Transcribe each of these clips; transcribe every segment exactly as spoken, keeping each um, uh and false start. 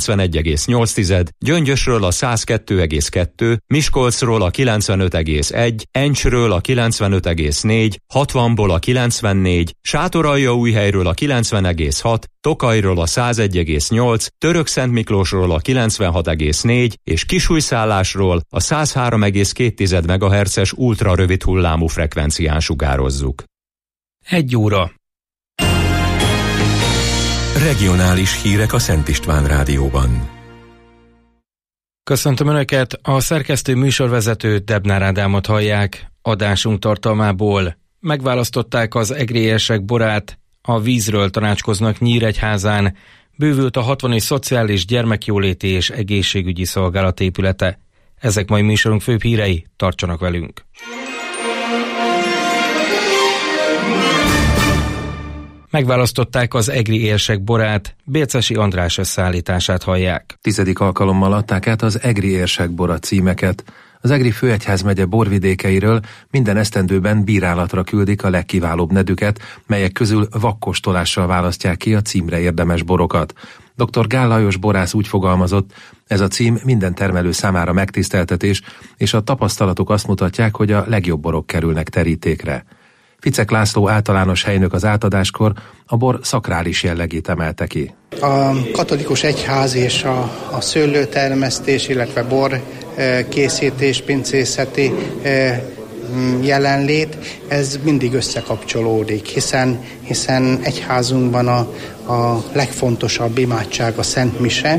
kilencvenegy egész nyolc, Gyöngyösről a száz kettő egész kettő, Miskolcról a kilencvenöt egész egy, Encsről a kilencvenöt egész négy, hatvanból a kilencvennégy, Sátoraljaújhelyről a kilencven egész hat, Tokajról a száz egy egész nyolc, Törökszentmiklósról a kilencvenhat egész négy és Kisújszállásról a száz három egész két megahertzes ultra rövid hullámú frekvencián sugározzuk. Egy óra. Regionális hírek a Szent István Rádióban. Köszöntöm Önöket, a szerkesztő műsorvezető Debnár Ádámot hallják. Adásunk tartalmából: megválasztották az egriérsek borát, a vízről tanácskoznak Nyíregyházán, bővült a hatvani Szociális Gyermekjóléti és Egészségügyi Szolgálat épülete. Ezek mai műsorunk főbb hírei, tartsanak velünk! Megválasztották az egri érsek borát, Bélczesi András összeállítását hallják. Tizedik alkalommal adták át az egri érsek bora címeket. Az Egri főegyházmegye borvidékeiről minden esztendőben bírálatra küldik a legkiválóbb nedüket, melyek közül vakkostolással választják ki a címre érdemes borokat. doktor Gál Lajos borász úgy fogalmazott, ez a cím minden termelő számára megtiszteltetés, és a tapasztalatok azt mutatják, hogy a legjobb borok kerülnek terítékre. Ficek László általános helynök az átadáskor a bor szakrális jellegét emelte ki. A katolikus egyház és a, a szőlőtermesztés, illetve bor készítés, pincészeti jelenlét, ez mindig összekapcsolódik, hiszen, hiszen egyházunkban a, a legfontosabb imádság a Szent Mise,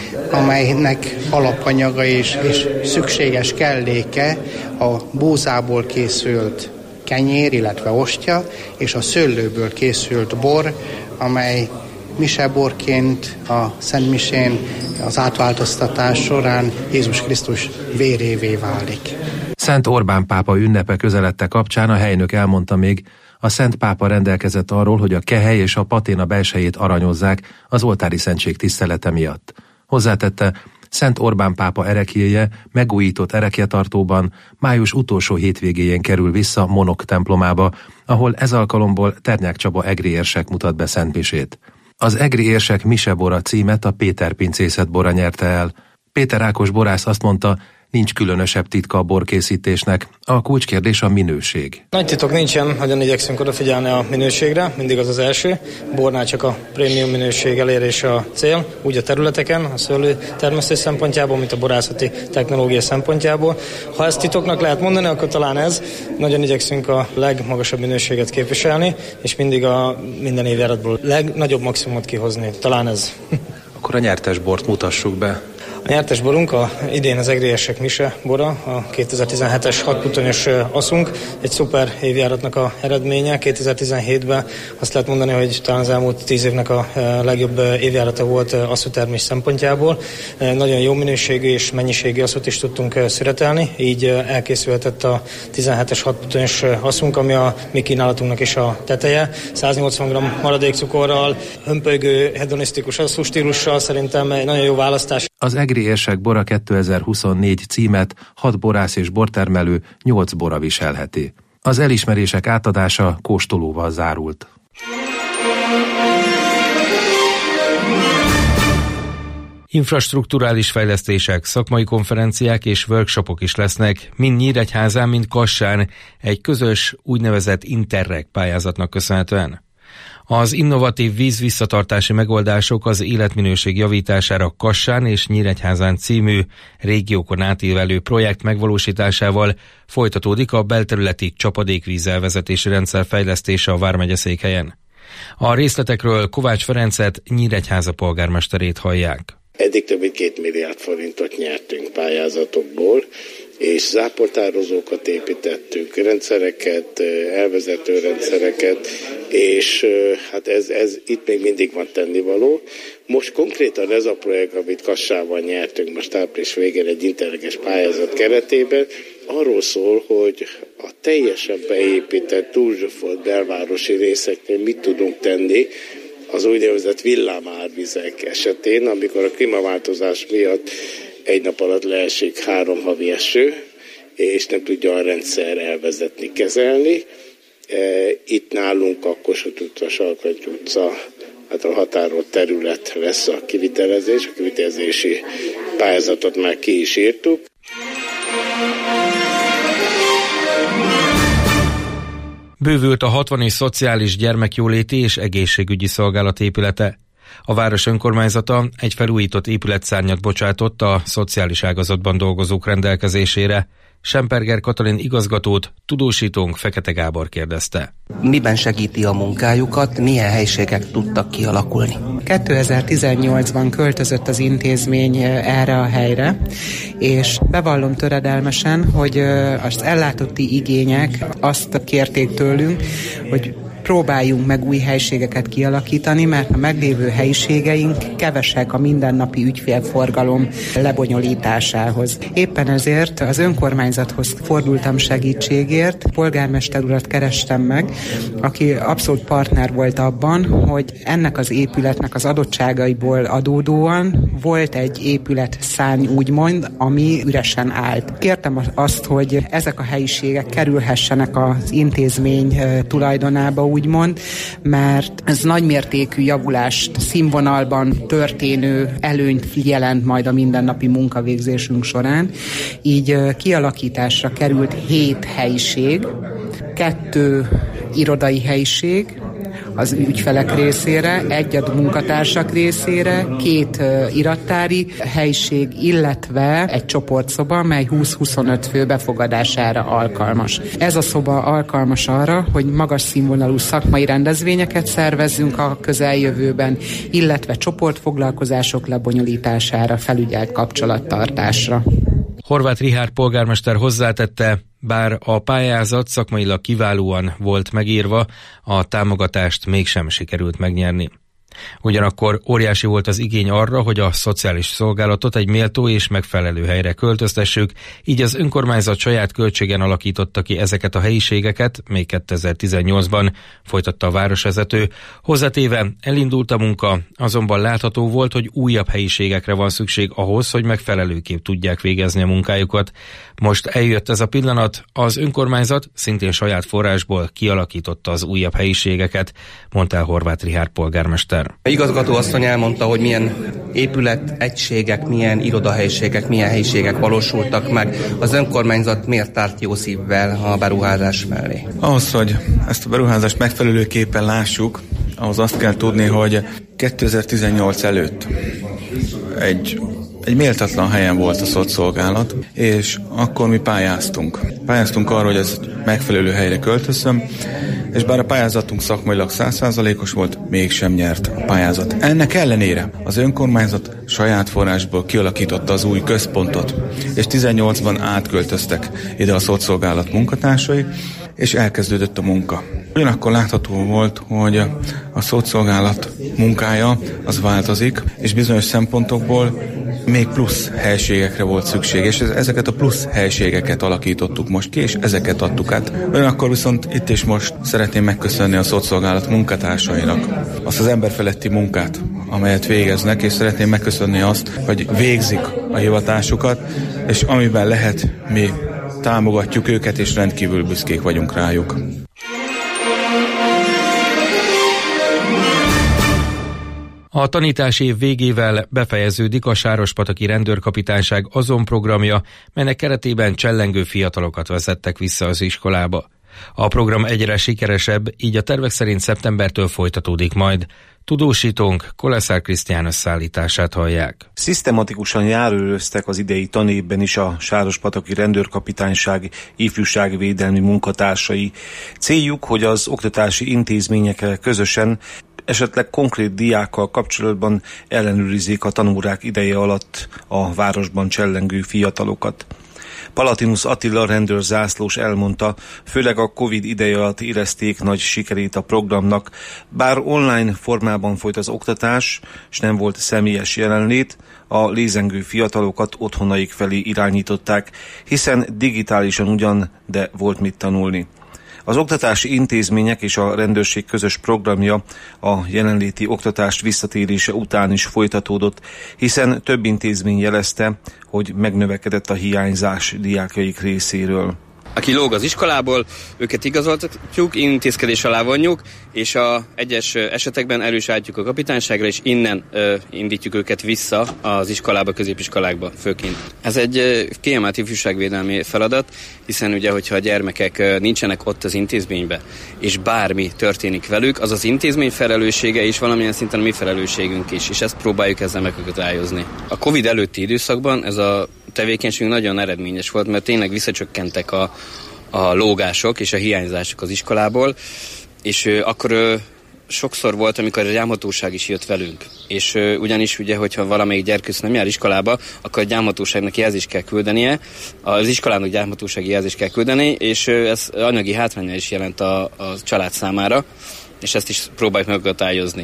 amelynek alapanyaga és, és szükséges kelléke a búzából készült kenyér, illetve ostya, és a szőlőből készült bor, amely miseborként a Szent Misén az átváltoztatás során Jézus Krisztus vérévé válik. Szent Orbán pápa ünnepe közeledte kapcsán a helynök elmondta még, a Szent Pápa rendelkezett arról, hogy a kehely és a paténa belsejét aranyozzák az oltári szentség tisztelete miatt. Hozzátette, Szent Orbán pápa ereklyéje megújított erekjetartóban május utolsó hétvégéjén kerül vissza Monok templomába, ahol ez alkalomból Ternyák Csaba egri érsek mutat be szentmisét. Az egri érsek misebora címet a Péter pincészet bora nyerte el. Péter Ákos borász azt mondta, nincs különösebb titka a borkészítésnek, a kulcskérdés a minőség. Nagy titok nincsen, nagyon igyekszünk odafigyelni a minőségre, mindig az az első. Bornál csak a prémium minőség elérése a cél, úgy a területeken, a szőlőtermesztés szempontjából, mint a borászati technológia szempontjából. Ha ezt titoknak lehet mondani, akkor talán ez. Nagyon igyekszünk a legmagasabb minőséget képviselni, és mindig a minden évjáratból legnagyobb maximumot kihozni. Talán ez. Akkor a nyertes bort mutassuk be. A nyertes borunk a idén az egri érsek mise bora, a kétezer-tizenhetes hatputonyos aszunk, egy szuper évjáratnak a eredménye. kétezer-tizenhétben azt lehet mondani, hogy talán az elmúlt tíz évnek a legjobb évjárata volt aszútermés szempontjából. Nagyon jó minőségű és mennyiségű aszút is tudtunk szüretelni, így elkészülhetett a tizenhetes hatputonyos aszunk, ami a mi kínálatunknak is a teteje. száznyolcvan gramm maradék cukorral, hömpölygő, hedonisztikus aszú stílussal, szerintem egy nagyon jó választás. Az egri érsek bora kétezer-huszonnégy címet hat borász és bortermelő nyolc bora viselheti. Az elismerések átadása kóstolóval zárult. Infrastrukturális fejlesztések, szakmai konferenciák és workshopok is lesznek, mind Nyíregyházán, mind Kassán, egy közös úgynevezett Interreg pályázatnak köszönhetően. Az innovatív vízvisszatartási megoldások az életminőség javítására Kassán és Nyíregyházán című régiókon átívelő projekt megvalósításával folytatódik a belterületi csapadékvízelvezetési rendszer fejlesztése a vármegyeszékhelyen. A részletekről Kovács Ferencet, Nyíregyháza polgármesterét hallják. Eddig több mint két milliárd forintot nyertünk pályázatokból, és záportározókat építettünk, rendszereket, elvezető rendszereket, és hát ez, ez itt még mindig van tennivaló. Most konkrétan ez a projekt, amit Kassában nyertünk most április végén egy interreges pályázat keretében, arról szól, hogy a teljesen beépített, túlzsúfolt belvárosi részeknél mit tudunk tenni az úgynevezett villámárvizek esetén, amikor a klímaváltozás miatt egy nap alatt leesik három havi eső, és nem tudja a rendszer elvezetni, kezelni. Itt nálunk a Kossuth utca, Salkanty utca hát a határolt terület lesz a kivitelezés, a kivitelezési pályázatot már ki is írtuk. Bővült a hatvani Szociális Gyermekjóléti és Egészségügyi Szolgálat épülete. A város önkormányzata egy felújított épületszárnyat bocsátott a szociális ágazatban dolgozók rendelkezésére. Semperger Katalin igazgatót tudósítónk Fekete Gábor kérdezte. Miben segíti a munkájukat, milyen helységek tudtak kialakulni? kétezer-tizennyolcban költözött az intézmény erre a helyre, és bevallom töredelmesen, hogy az ellátotti igények azt kérték tőlünk, hogy próbáljunk meg új helységeket kialakítani, mert a meglévő helyiségeink kevesek a mindennapi ügyfélforgalom lebonyolításához. Éppen ezért az önkormányzathoz fordultam segítségért, polgármester urat kerestem meg, aki abszolút partner volt abban, hogy ennek az épületnek az adottságaiból adódóan volt egy épületszárny úgymond, ami üresen állt. Kértem azt, hogy ezek a helyiségek kerülhessenek az intézmény tulajdonába, úgymond, mert ez nagymértékű javulást, színvonalban történő előnyt jelent majd a mindennapi munkavégzésünk során. Így kialakításra került hét helyiség, kettő irodai helyiség az ügyfelek részére, egy a munkatársak részére, két uh, irattári helység, illetve egy csoportszoba, mely húsz-huszonöt fő befogadására alkalmas. Ez a szoba alkalmas arra, hogy magas színvonalú szakmai rendezvényeket szervezzünk a közeljövőben, illetve csoportfoglalkozások lebonyolítására, felügyelt kapcsolattartásra. Horváth Richárd polgármester hozzátette, bár a pályázat szakmailag kiválóan volt megírva, a támogatást mégsem sikerült megnyerni. Ugyanakkor óriási volt az igény arra, hogy a szociális szolgálatot egy méltó és megfelelő helyre költöztessük, így az önkormányzat saját költségen alakította ki ezeket a helyiségeket, még kétezer-tizennyolcban, folytatta a városvezető. Hozzátéve elindult a munka, azonban látható volt, hogy újabb helyiségekre van szükség ahhoz, hogy megfelelőképp tudják végezni a munkájukat. Most eljött ez a pillanat, az önkormányzat szintén saját forrásból kialakította az újabb helyiségeket, mondta el Horváth Richárd polgármester. A igazgató asszony elmondta, hogy milyen épület, egységek, milyen irodahelyiségek, milyen helyiségek valósultak meg. Az önkormányzat miért tárt jó szívvel a beruházás mellé? Ahhoz, hogy ezt a beruházást megfelelőképpen lássuk, ahhoz azt kell tudni, hogy kétezer-tizennyolc előtt egy Egy méltatlan helyen volt a szocszolgálat, és akkor mi pályáztunk. Pályáztunk arra, hogy ez megfelelő helyre költözzön, és bár a pályázatunk szakmailag száz százalékos volt, mégsem nyert a pályázat. Ennek ellenére az önkormányzat saját forrásból kialakította az új központot, és tizennyolcban átköltöztek ide a szocszolgálat munkatársai, és elkezdődött a munka. Ugyanakkor látható volt, hogy a szocszolgálat munkája az változik, és bizonyos szempontokból még plusz helységekre volt szükség, és ezeket a plusz helységeket alakítottuk most ki, és ezeket adtuk át. Ugyanakkor viszont itt és most szeretném megköszönni a szocszolgálat munkatársainak azt az emberfeletti munkát, amelyet végeznek, és szeretném megköszönni azt, hogy végzik a hivatásukat, és amiben lehet, mi támogatjuk őket, és rendkívül büszkék vagyunk rájuk. A tanítási év végével befejeződik a Sárospataki Rendőrkapitányság azon programja, melynek keretében csellengő fiatalokat vezettek vissza az iskolába. A program egyre sikeresebb, így a tervek szerint szeptembertől folytatódik majd. Tudósítónk Koleszár Krisztián összeállítását hallják. Szisztematikusan járőröztek az idei tanévben is a Sárospataki Rendőrkapitányság ifjúságvédelmi munkatársai. Céljuk, hogy az oktatási intézményekkel közösen esetleg konkrét diákkal kapcsolatban ellenőrizzék a tanórák ideje alatt a városban csellengő fiatalokat. Palatinus Attila rendőrzászlós elmondta, főleg a Covid ideje alatt érezték nagy sikerét a programnak, bár online formában folyt az oktatás, és nem volt személyes jelenlét, a lézengő fiatalokat otthonaik felé irányították, hiszen digitálisan ugyan, de volt mit tanulni. Az oktatási intézmények és a rendőrség közös programja a jelenléti oktatást visszatérése után is folytatódott, hiszen több intézmény jelezte, hogy megnövekedett a hiányzás diákjaik részéről. aki lóg az iskolából, őket igazoltatjuk, intézkedés alá vonjuk, és a egyes esetekben erősítjük a kapitányságra, és innen ö, indítjuk őket vissza az iskolába, középiskolákba főként. Ez egy ö, kiemelt ifjúságvédelmi feladat, hiszen ugye, hogyha a gyermekek ö, nincsenek ott az intézményben, és bármi történik velük, az az intézmény felelőssége, és valamilyen szinten a mi felelősségünk is, és ezt próbáljuk ezzel megakadályozni. A Covid előtti időszakban ez a tevékenységünk nagyon eredményes volt, mert tényleg visszacsökkentek a, a lógások és a hiányzások az iskolából, és ö, akkor ö, sokszor volt, amikor a gyámhatóság is jött velünk. És ö, ugyanis ugye, hogyha valamelyik gyerkőc nem jár iskolába, akkor a gyámhatóságnak jelzést kell küldenie, az iskolának gyámhatósági jelzést kell küldeni, és ö, ez anyagi hátránya is jelent a, a család számára, és ezt is próbáljuk megakadályozni.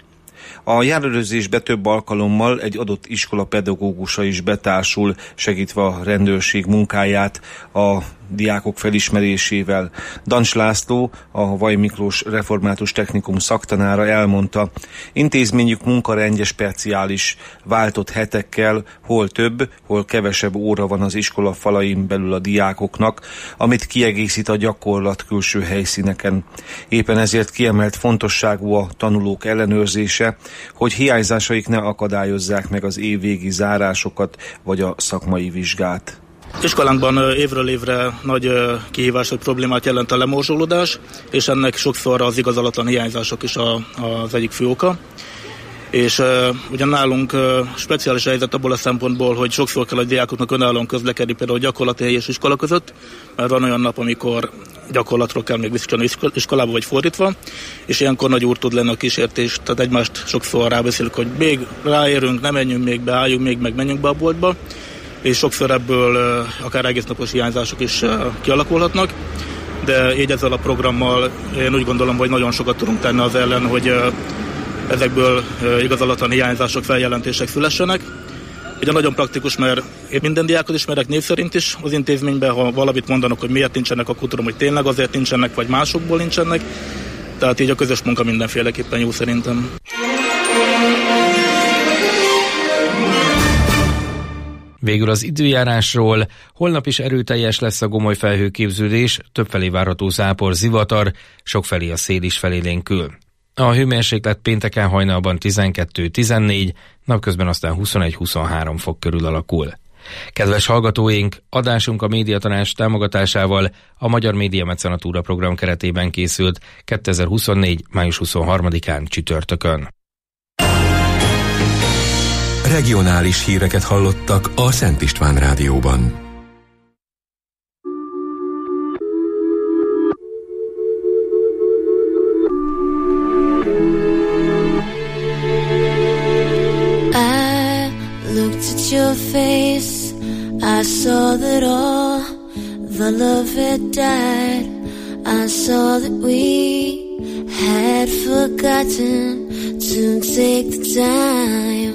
A járőrözésbe több alkalommal egy adott iskola pedagógusa is betársul, segítve a rendőrség munkáját a diákok felismerésével. Dancs László, a Vajj Miklós Református Technikum szaktanára elmondta, intézményük munkarendje speciális, váltott hetekkel, hol több, hol kevesebb óra van az iskola falain belül a diákoknak, amit kiegészít a gyakorlat külső helyszíneken. Éppen ezért kiemelt fontosságú a tanulók ellenőrzése, hogy hiányzásaik ne akadályozzák meg az évvégi zárásokat vagy a szakmai vizsgát. Iskolánkban évről évre nagy kihívás, hogy problémát jelent a lemorzsolódás, és ennek sokszor az igazolatlan hiányzások is a, az egyik fő oka. És uh, ugyan nálunk uh, speciális helyzet abból a szempontból, hogy sokszor kell a diákoknak önállóan közlekedni, például gyakorlati hely és iskola között, mert van olyan nap, amikor gyakorlatról kell még visszatérni iskolába, vagy fordítva, és ilyenkor nagy úr tud lenni a kísértés, tehát egymást sokszor rábeszélünk, hogy még ráérünk, nem menjünk még be, álljunk még, meg menjünk be a boltba, és sokszor ebből uh, akár egész napos hiányzások is uh, kialakulhatnak, de így ezzel a programmal én úgy gondolom, hogy nagyon sokat tudunk tenni az ellen, hogy uh, ezekből uh, igazolatlan hiányzások, feljelentések szülessenek. Ugye nagyon praktikus, mert én minden diákot ismerek név szerint is az intézményben, ha valamit mondanak, hogy miért nincsenek, akkor tudom, hogy tényleg azért nincsenek, vagy másokból nincsenek. Tehát így a közös munka mindenféleképpen jó szerintem. Végül az időjárásról. Holnap is erőteljes lesz a gomoly felhőképződés, többfelé várható zápor, zivatar, sokfelé a szél is felélénkül. A hőmérséklet pénteken hajnalban tizenkettő tizennégy, napközben aztán huszonegy-huszonhárom fok körül alakul. Kedves hallgatóink, adásunk a Médiatanács támogatásával a Magyar Média Mecenatúra program keretében készült kétezer-huszonnégy. május huszonharmadikán csütörtökön. Regionális híreket hallottak a Szent István Rádióban. I looked at your face, I saw that all the love had died. I saw that we had forgotten to take the time.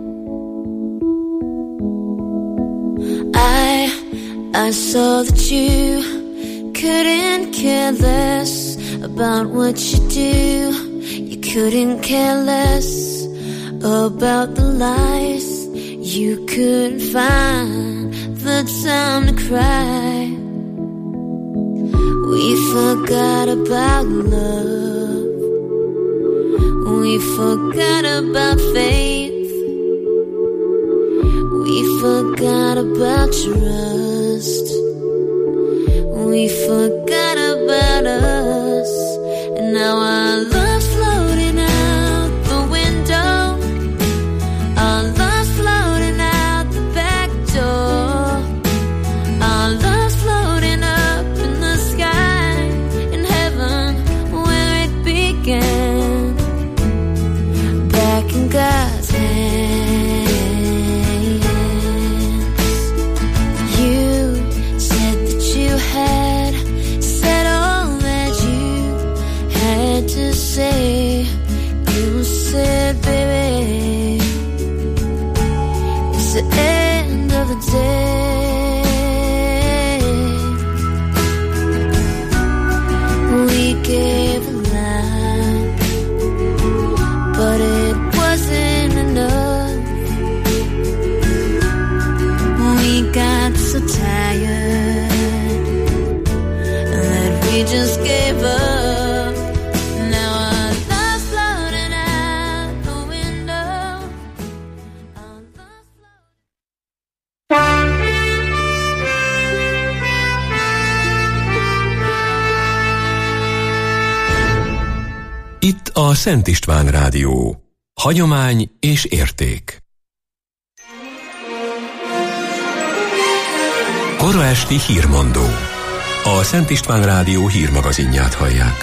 I, I saw that you couldn't care less about what you do. You couldn't care less about the lies. You couldn't find the time to cry. We forgot about love. We forgot about faith. We forgot about trust. We forgot about us. And now our love's floating out the window. Our love's floating out the back door. Our love's floating up in the sky, in heaven where it began. Back in God's hand. Say, you said, baby, it's the end of the day. We gave a lie, but it wasn't enough. We got so tired a Szent István Rádió. Hagyomány és érték. Kora esti hírmondó. A Szent István Rádió hírmagazinját hallják.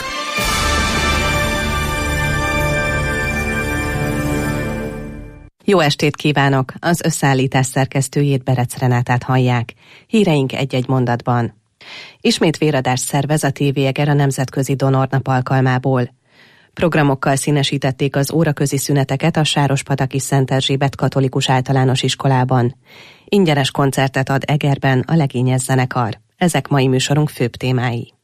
Jó estét kívánok! Az összeállítás szerkesztőjét, Berec Renátát hallják. Híreink egy-egy mondatban. Ismét véradást szervez a té vé Eger a Nemzetközi Donornap alkalmából. Programokkal színesítették az óraközi szüneteket a Sárospataki Szent Erzsébet Katolikus Általános Iskolában. Ingyenes koncertet ad Egerben a Legényes zenekar. Ezek mai műsorunk főbb témái.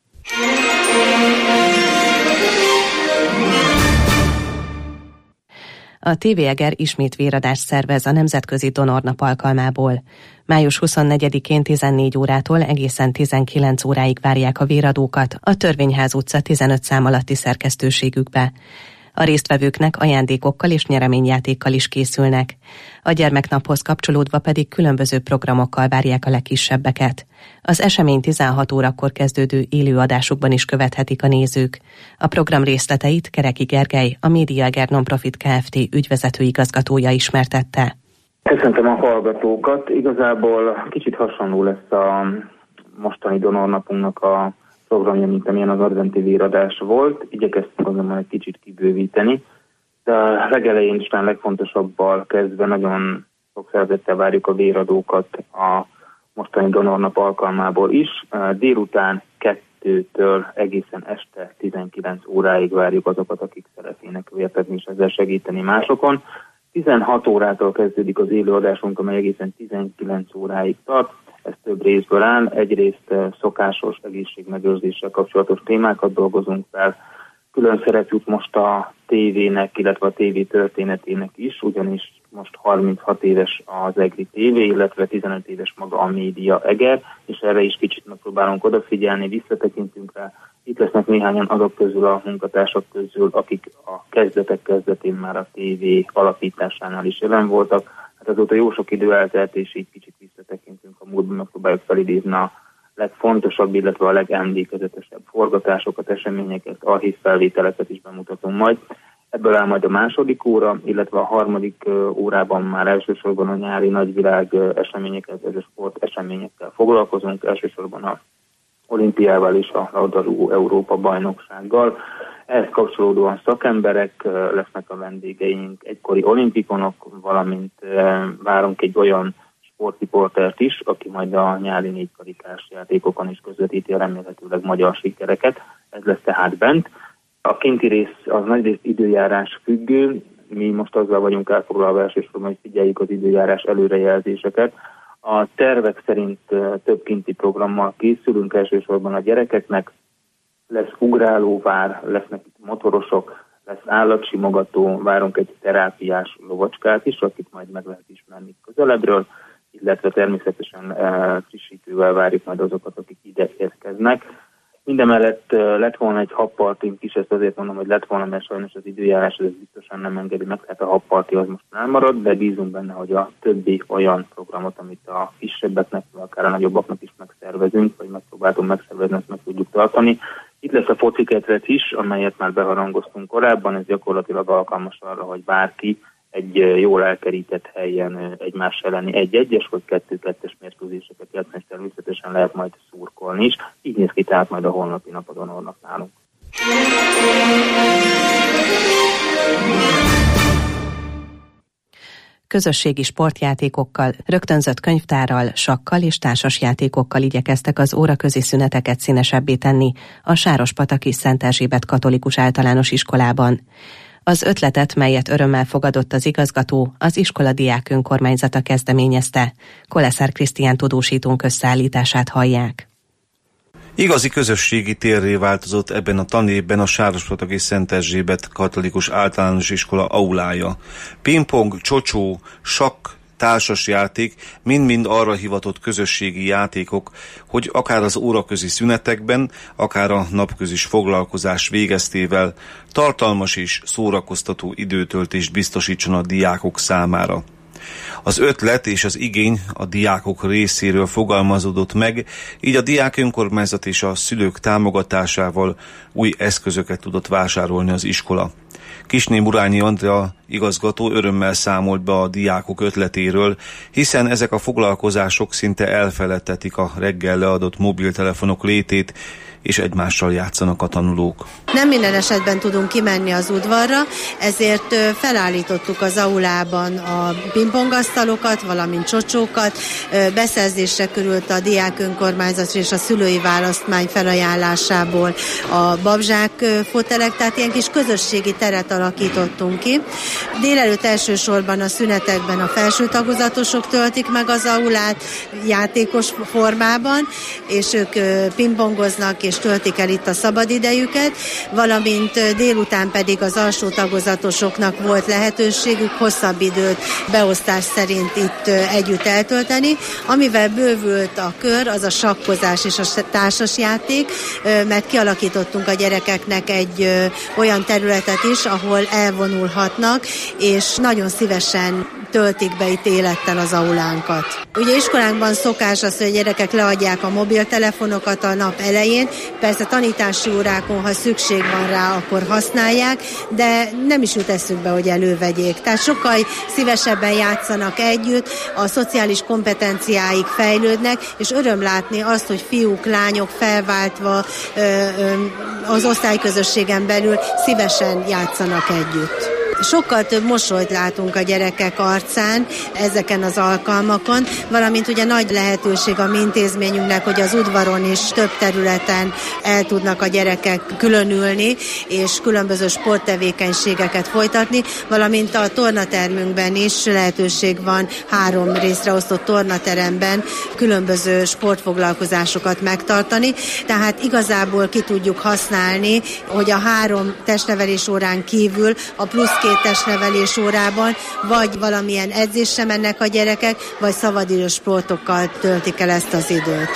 A té vé Eger ismét véradást szervez a Nemzetközi Donornap alkalmából. május huszonnegyedikén tizennégy órától egészen tizenkilenc óráig várják a véradókat a Törvényház utca tizenöt szám alatti szerkesztőségükbe. A résztvevőknek ajándékokkal és nyereményjátékkal is készülnek. A gyermeknaphoz kapcsolódva pedig különböző programokkal várják a legkisebbeket. Az esemény tizenhat órakor kezdődő élőadásukban is követhetik a nézők. A program részleteit Kereki Gergely, a Média Eger Nonprofit Kft. Ügyvezető igazgatója ismertette. Köszöntöm a hallgatókat. Igazából kicsit hasonló lesz a mostani donornapunknak a programja, mint amilyen az adventi véradás volt. Igyekeztünk azonban egy kicsit kibővíteni, de a legelején is talán legfontosabbal kezdve nagyon sok szeretettel várjuk a véradókat a mostani donornap alkalmából is. Délután kettőtől egészen este tizenkilenc óráig várjuk azokat, akik szeretnének vértezni és ezzel segíteni másokon. tizenhat órától kezdődik az élőadásunk, amely egészen tizenkilenc óráig tart. Ez több részből áll. Egyrészt szokásos egészségmegőrzéssel kapcsolatos témákat dolgozunk fel. Külön szerep jut most a tévének, illetve a tévé történetének is, ugyanis most harminchat éves az EGRI té vé, illetve tizenöt éves maga a Média Eger, és erre is kicsit megpróbálunk odafigyelni, visszatekintünk rá. Itt lesznek néhányan azok közül, a munkatársak közül, akik a kezdetek kezdetén már a tévé alapításánál is jelen voltak. Hát azóta jó sok idő eltelt, és így kicsit visszatekintünk a múltban, megpróbáljuk felidézni a legfontosabb, illetve a legemlékezetesebb forgatásokat, eseményeket, archívfelvételeket is bemutatunk majd. Ebből áll majd a második óra, illetve a harmadik órában már elsősorban a nyári nagyvilág eseményekkel, a sport eseményekkel foglalkozunk, elsősorban a olimpiával és a labdarúgó Európa bajnoksággal. Ehhez kapcsolódóan szakemberek lesznek a vendégeink, egykori olimpikonok, valamint várunk egy olyan sportriportert is, aki majd a nyári négykarikás játékokon is közvetíti a remélhetőleg magyar sikereket. Ez lesz tehát bent. A kinti rész az nagyrészt időjárás függő, mi most azzal vagyunk elfoglalva elsősorban, hogy figyeljük az időjárás előrejelzéseket. A tervek szerint több kinti programmal készülünk, elsősorban a gyerekeknek. Lesz ugrálóvár, lesznek itt motorosok, lesz állatsimogató, várunk egy terápiás lovacskát is, akit majd meg lehet ismerni közelebbről, illetve természetesen e, frissítővel várjuk majd azokat, akik ide érkeznek. Mindemellett e, lett volna egy habpartink is, ezt azért mondom, hogy lett volna, mert sajnos az időjárás ez biztosan nem engedi meg, tehát a habparti az most elmarad, de bízunk benne, hogy a többi olyan programot, amit a kisebbeknek, vagy akár a nagyobbaknak is megszervezünk, vagy megpróbáltunk megszervezni, ezt meg tudjuk tartani. Itt lesz a fociketret is, amelyet már beharangoztunk korábban, ez gyakorlatilag alkalmas arra, hogy bárki egy jól elkerített helyen egymás elleni egy-egyes vagy kettő-kettes mérkőzéseket játszani, és természetesen lehet majd szurkolni is. Így néz ki tehát majd a holnapi nap a donornak nálunk. Közösségi sportjátékokkal, rögtönzött könyvtárral, sakkal és társasjátékokkal igyekeztek az óraközi szüneteket színesebbé tenni a Sárospataki Szent Erzsébet Katolikus Általános Iskolában. Az ötletet, melyet örömmel fogadott az igazgató, az iskola diák önkormányzata kezdeményezte. Koleszár Krisztián tudósítónk összeállítását hallják. Igazi közösségi térré változott ebben a tanévben a Sárospataki Szent Erzsébet Katolikus Általános Iskola aulája. Pingpong, csocsó, sakk, társasjáték mind-mind arra hivatott közösségi játékok, hogy akár az óraközi szünetekben, akár a napközis foglalkozás végeztével tartalmas és szórakoztató időtöltést biztosítson a diákok számára. Az ötlet és az igény a diákok részéről fogalmazódott meg, így a diák önkormányzat és a szülők támogatásával új eszközöket tudott vásárolni az iskola. Kisné Murányi Andrea igazgató örömmel számolt be a diákok ötletéről, hiszen ezek a foglalkozások szinte elfeledtetik a reggel leadott mobiltelefonok létét, és egymással játszanak a tanulók. Nem minden esetben tudunk kimenni az udvarra, ezért felállítottuk az aulában a pingpongasztalokat, valamint csocsókat. Beszerzésre került a diák önkormányzat és a szülői választmány felajánlásából a babzsák fotelek, tehát ilyen kis közösségi teret alakítottunk ki. Délelőtt elsősorban a szünetekben a felső tagozatosok töltik meg az aulát játékos formában, és ők pingpongoznak és töltik el itt a szabadidejüket, valamint délután pedig az alsó tagozatosoknak volt lehetőségük hosszabb időt beosztás szerint itt együtt eltölteni. Amivel bővült a kör, az a sakkozás és a társasjáték, mert kialakítottunk a gyerekeknek egy olyan területet is, ahol elvonulhatnak, és nagyon szívesen töltik be itt élettel az aulánkat. Ugye iskolánkban szokás az, hogy a gyerekek leadják a mobiltelefonokat a nap elején, persze tanítási órákon, ha szükség van rá, akkor használják, de nem is jut eszükbe, hogy elővegyék. Tehát sokkal szívesebben játszanak együtt, a szociális kompetenciáik fejlődnek, és öröm látni azt, hogy fiúk, lányok felváltva ö, ö, az osztályközösségen belül szívesen játszanak együtt. Sokkal több mosolyt látunk a gyerekek arcán ezeken az alkalmakon, valamint ugye nagy lehetőség a mi intézményünknek, hogy az udvaron is több területen el tudnak a gyerekek különülni, és különböző sporttevékenységeket folytatni, valamint a tornatermünkben is lehetőség van három részre osztott tornateremben különböző sportfoglalkozásokat megtartani, tehát igazából ki tudjuk használni, hogy a három testnevelés órán kívül a plusz két testnevelés órában vagy valamilyen edzésre mennek a gyerekek, vagy szabadidős sportokkal töltik el ezt az időt.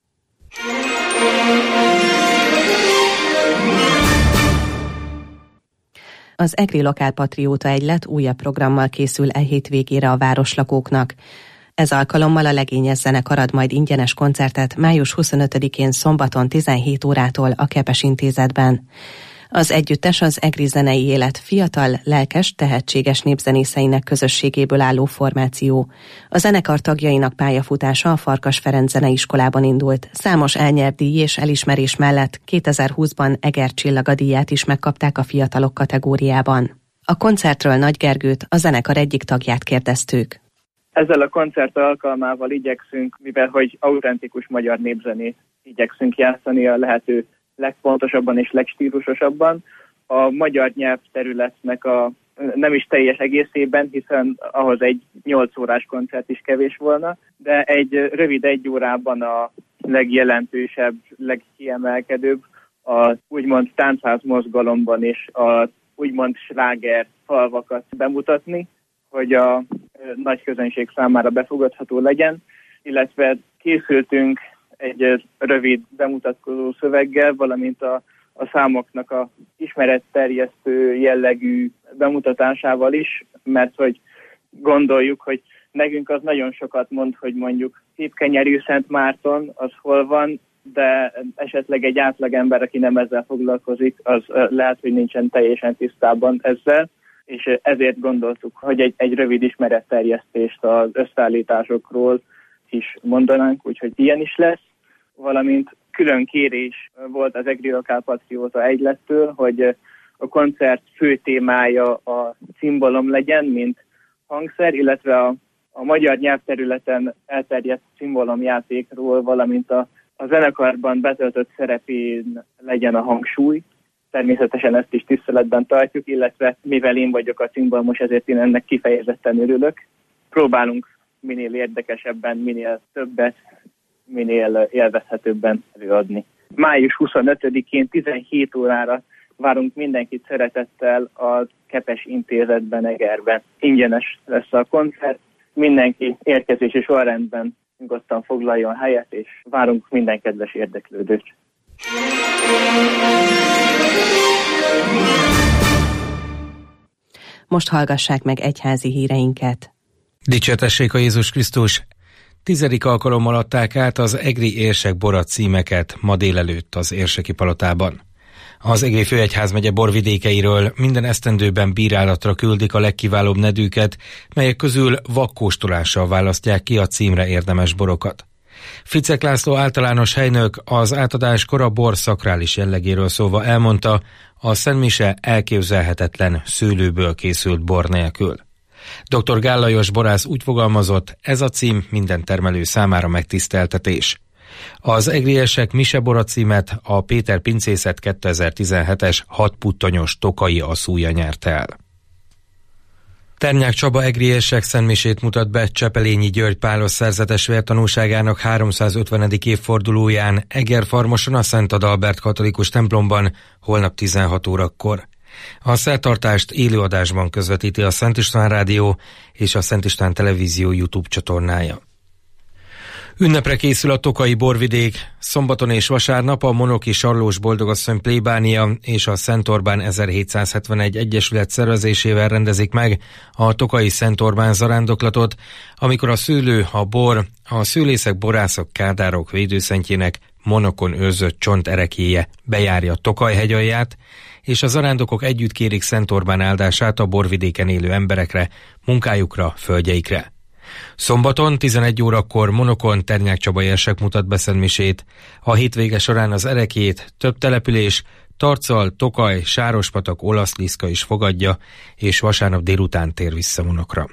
Az EGRI Lokálpatrióta Egylet újabb programmal készül e hét végére a városlakóknak. Ez alkalommal a Legényes zenekar ad majd ingyenes koncertet május huszonötödikén szombaton tizenhét órától a Kepes Intézetben. Az együttes az egri zenei élet fiatal, lelkes, tehetséges népzenészeinek közösségéből álló formáció. A zenekar tagjainak pályafutása a Farkas Ferenc Zeneiskolában indult. Számos elnyert díj és elismerés mellett kétezer-húszban Eger Csillaga díját is megkapták a fiatalok kategóriában. A koncertről Nagy Gergőt, a zenekar egyik tagját kérdeztük. Ezzel a koncert alkalmával igyekszünk, mivel hogy autentikus magyar népzenét igyekszünk játszani a lehető legpontosabban és legstílusosabban. A magyar nyelvterületnek a nem is teljes egészében, hiszen ahhoz egy nyolc órás koncert is kevés volna, de egy rövid egy órában a legjelentősebb, legkiemelkedőbb a úgymond táncház mozgalomban és a úgymond sláger falvakat bemutatni, hogy a nagy közönség számára befogadható legyen, illetve készültünk egy rövid bemutatkozó szöveggel, valamint a, a számoknak a ismeretterjesztő jellegű bemutatásával is, mert hogy gondoljuk, hogy nekünk az nagyon sokat mond, hogy mondjuk Szépkenyerű Szent Márton, az hol van, de esetleg egy átlagember, aki nem ezzel foglalkozik, az lehet, hogy nincsen teljesen tisztában ezzel, és ezért gondoltuk, hogy egy, egy rövid ismeretterjesztést az összeállításokról is mondanánk, úgyhogy ilyen is lesz, valamint külön kérés volt az EGRI Lokálpatrióta Egylettől, hogy a koncert fő témája a cimbalom legyen, mint hangszer, illetve a, a magyar nyelvterületen elterjedt cimbalomjátékról, valamint a, a zenekarban betöltött szerepén legyen a hangsúly. Természetesen ezt is tiszteletben tartjuk, illetve mivel én vagyok a cimbalmos, ezért én ennek kifejezetten örülök. Próbálunk minél érdekesebben, minél többet, minél élvezhetőbben előadni. május huszonötödikén tizenhét órára várunk mindenkit szeretettel a Kepes Intézetben, Egerben. Ingyenes lesz a koncert, mindenki érkezési sorrendben nyugodtan foglaljon helyet, és várunk minden kedves érdeklődőt. Most hallgassák meg egyházi híreinket. Dicsértessék a Jézus Krisztus! Tizedik alkalommal adták át az EGRI Érsek Bora címeket ma délelőtt az Érseki Palotában. Az Egri Főegyházmegye borvidékeiről minden esztendőben bírálatra küldik a legkiválóbb nedűket, melyek közül vakkóstolással választják ki a címre érdemes borokat. Ficek László általános helynök az átadáskor a bor szakrális jellegéről szólva elmondta, a szentmise elképzelhetetlen szőlőből készült bor nélkül. doktor Gál Lajos borász úgy fogalmazott, ez a cím minden termelő számára megtiszteltetés. Az egriesek misebora címet a Péter Pincészet kétezer-tizenhetes hatputtonyos tokai asszúja nyerte el. Ternyák Csaba egriesek szentmisét mutat be Csepelényi György Pálos szerzetes vértanúságának háromszázötvenedik évfordulóján Egerfarmoson a Szent Adalbert katolikus templomban holnap tizenhat órakor. A szertartást élőadásban közvetíti a Szent István Rádió és a Szent István Televízió YouTube csatornája. Ünnepre készül a tokai borvidék. Szombaton és vasárnap a Monoki Sarlós Boldogasszony plébánia és a Szent Orbán ezerhétszázhetvenegy egyesület szervezésével rendezik meg a tokai Szent Orbán zarándoklatot, amikor a szőlő, a bor, a szőlészek, borászok, kádárok védőszentjének Monokon őrzött csont ereklyéje bejárja Tokaj hegyalját, és a zarándokok együtt kérik Szent Orbán áldását a borvidéken élő emberekre, munkájukra, földjeikre. Szombaton tizenegy órakor Monokon Ternyák Csaba érsek mutat be szentmisét. A hétvége során az ereklyét több település, Tarcal, Tokaj, Sárospatak, Olaszliszka is fogadja, és vasárnap délután tér vissza Monokra.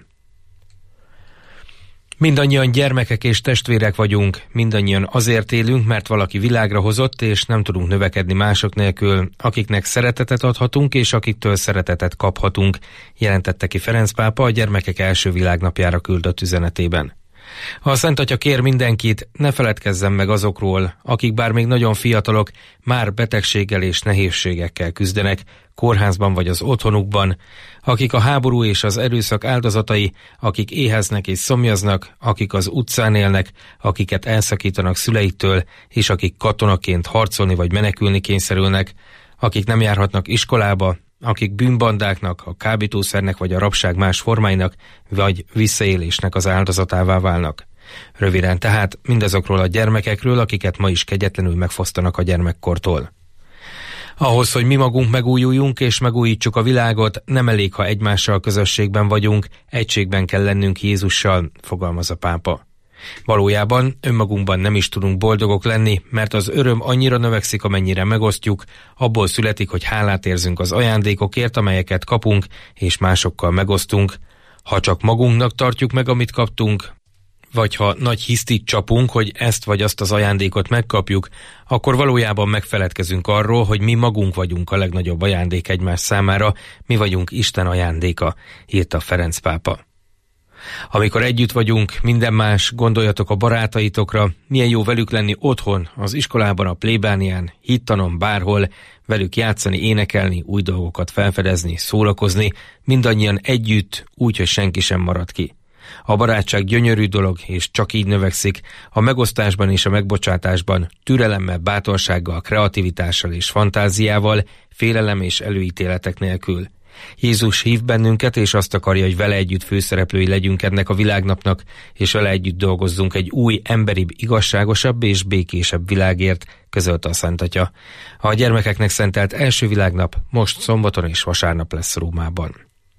Mindannyian gyermekek és testvérek vagyunk, mindannyian azért élünk, mert valaki világra hozott, és nem tudunk növekedni mások nélkül, akiknek szeretetet adhatunk, és akiktől szeretetet kaphatunk, jelentette ki Ferenc pápa a gyermekek első világnapjára küldött üzenetében. A Szent Atya kér mindenkit, ne feledkezzen meg azokról, akik bár még nagyon fiatalok, már betegséggel és nehézségekkel küzdenek, kórházban vagy az otthonukban, akik a háború és az erőszak áldozatai, akik éheznek és szomjaznak, akik az utcán élnek, akiket elszakítanak szüleiktől, és akik katonaként harcolni vagy menekülni kényszerülnek, akik nem járhatnak iskolába, akik bűnbandáknak, a kábítószernek vagy a rabság más formáinak, vagy visszaélésnek az áldozatává válnak. Röviden tehát mindazokról a gyermekekről, akiket ma is kegyetlenül megfosztanak a gyermekkortól. Ahhoz, hogy mi magunk megújuljunk és megújítsuk a világot, nem elég, ha egymással közösségben vagyunk, egységben kell lennünk Jézussal, fogalmaz a pápa. Valójában önmagunkban nem is tudunk boldogok lenni, mert az öröm annyira növekszik, amennyire megosztjuk, abból születik, hogy hálát érzünk az ajándékokért, amelyeket kapunk, és másokkal megosztunk. Ha csak magunknak tartjuk meg, amit kaptunk, vagy ha nagy hisztit csapunk, hogy ezt vagy azt az ajándékot megkapjuk, akkor valójában megfeledkezünk arról, hogy mi magunk vagyunk a legnagyobb ajándék egymás számára, mi vagyunk Isten ajándéka, írta Ferenc pápa. Amikor együtt vagyunk, minden más, gondoljatok a barátaitokra, milyen jó velük lenni otthon, az iskolában, a plébánián, hittanon, bárhol, velük játszani, énekelni, új dolgokat felfedezni, szórakozni, mindannyian együtt, úgy, hogy senki sem marad ki. A barátság gyönyörű dolog, és csak így növekszik, a megosztásban és a megbocsátásban, türelemmel, bátorsággal, kreativitással és fantáziával, félelem és előítéletek nélkül. Jézus hív bennünket, és azt akarja, hogy vele együtt főszereplői legyünk ennek a világnapnak, és vele együtt dolgozzunk egy új, emberibb, igazságosabb és békésebb világért, közölte a Szent Atya. A gyermekeknek szentelt első világnap most szombaton és vasárnap lesz Rómában.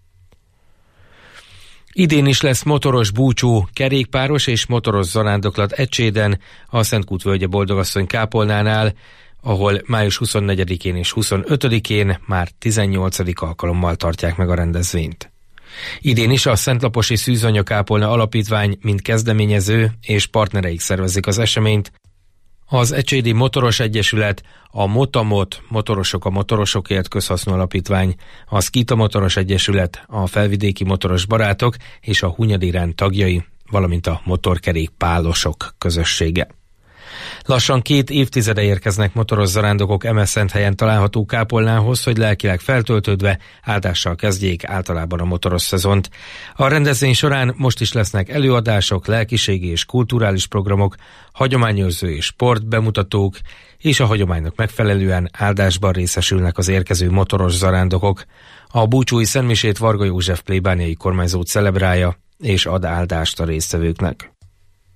Idén is lesz motoros búcsú, kerékpáros és motoros zarándoklat Ecséden, a Szentkútvölgye Boldogasszony kápolnánál, ahol május huszonnegyedikén és huszonötödikén már tizennyolcadik alkalommal tartják meg a rendezvényt. Idén is a Szentlaposi Szűzanya Kápolna Alapítvány mint kezdeményező és partnereik szervezik az eseményt. Az Ecsédi Motoros Egyesület, a Motamot, Motorosok a Motorosokért Közhasznú Alapítvány, a Skita Motoros Egyesület, a Felvidéki Motoros Barátok és a Hunyadi Rend tagjai, valamint a Motorkerék Pálosok közössége. Lassan két évtizede érkeznek motoros zarándokok eme Szenthelyen található kápolnához, hogy lelkileg feltöltődve áldással kezdjék általában a motoros szezont. A rendezvény során most is lesznek előadások, lelkiségi és kulturális programok, hagyományőrző és sport bemutatók, és a hagyománynak megfelelően áldásban részesülnek az érkező motoros zarándokok. A búcsúi szentmisét Varga József plébániai kormányzó celebrálja és ad áldást a résztvevőknek.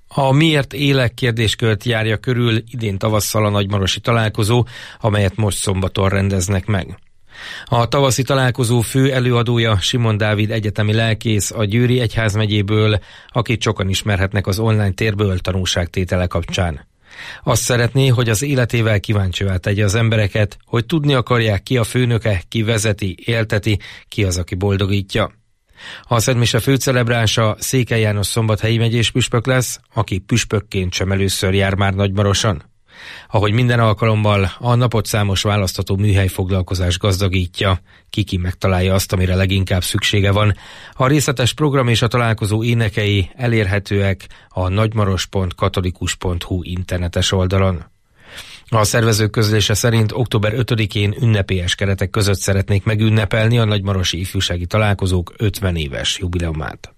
A Miért élek kérdéskört járja körül idén tavasszal a nagymarosi találkozó, amelyet most szombaton rendeznek meg. A tavaszi találkozó fő előadója Simon Dávid egyetemi lelkész a Győri egyházmegyéből, akit sokan ismerhetnek az online térből tanúságtétele kapcsán. Azt szeretné, hogy az életével kíváncsivá tegye az embereket, hogy tudni akarják, ki a főnöke, ki vezeti, élteti, ki az, aki boldogítja. A szentmise főcelebrása Székely János Szombathelyi megyés püspök lesz, aki püspökként sem először jár már Nagymaroson. Ahogy minden alkalommal, a napot számos választható műhelyfoglalkozás gazdagítja, ki-ki megtalálja azt, amire leginkább szüksége van. A részletes program és a találkozó énekei elérhetőek a nagymaros pont katolikus pont hu internetes oldalon. A szervezők közlése szerint október ötödikén ünnepélyes keretek között szeretnék megünnepelni a nagymarosi ifjúsági találkozók ötven éves jubileumát.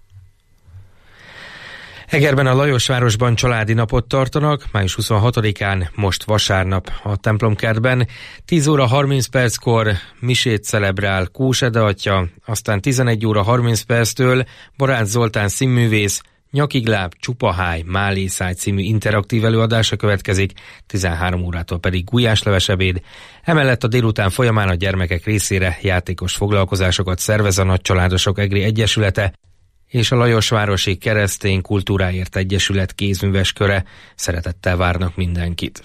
Egerben a Lajosvárosban családi napot tartanak, május huszonhatodikán, most vasárnap a templomkertben. tíz óra harminc perckor misét celebrál Kós Ede atya, aztán tizenegy óra harminc perctől Barát Zoltán színművész Nyakigláb, Csupaháj, Málészáj című interaktív előadása következik, tizenhárom órától pedig gulyáslevesebéd. Emellett a délután folyamán a gyermekek részére játékos foglalkozásokat szervez a Nagycsaládosok Egri Egyesülete és a Lajosvárosi Keresztény Kultúráért Egyesület kézműves köre. Szeretettel várnak mindenkit.